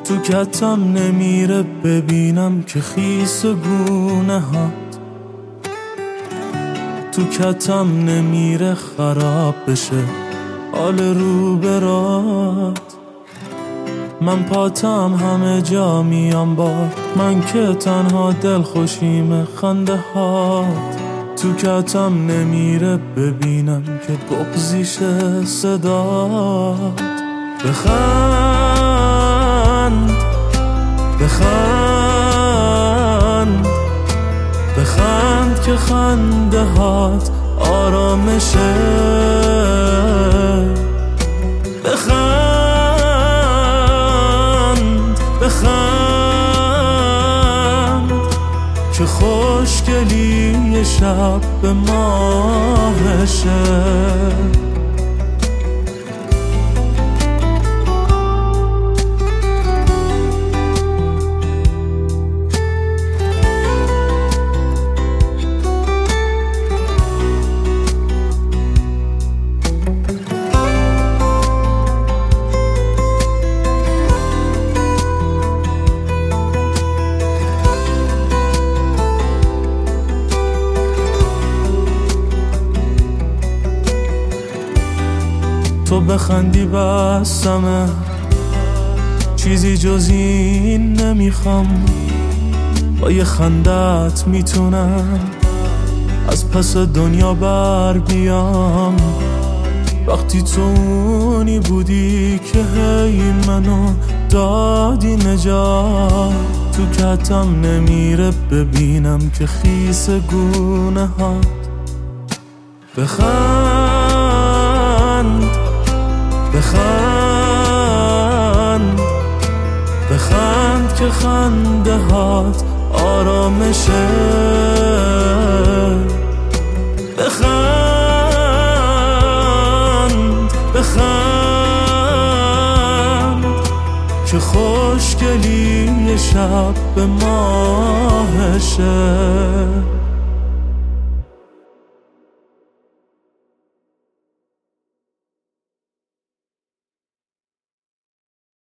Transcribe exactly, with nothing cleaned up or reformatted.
تو کتم نمیره ببینم که خیس گونه ها، تو کتم نمیره خراب بشه حال رو برات. من پاتم همه جا میام با من که تنها دل خوشیم خنده هات. تو کتم نمیره ببینم که بغضیشه صدات. بخند بخند بخند که خنده هات آرامشه. بخند بخند که خوشگلی یه شب به ماهشه. تو بخندی بسمه، چیزی جز این نمیخوام. با یه خندت میتونم از پس دنیا بر بیام. وقتی تو اونی بودی که هی منو دادی نجات. تو کتم نمیره ببینم که خیس گونه ها. بخند بخند بخند که خنده هات آرامشه. بخند بخند که خوشگلی یه شب به ماهشه.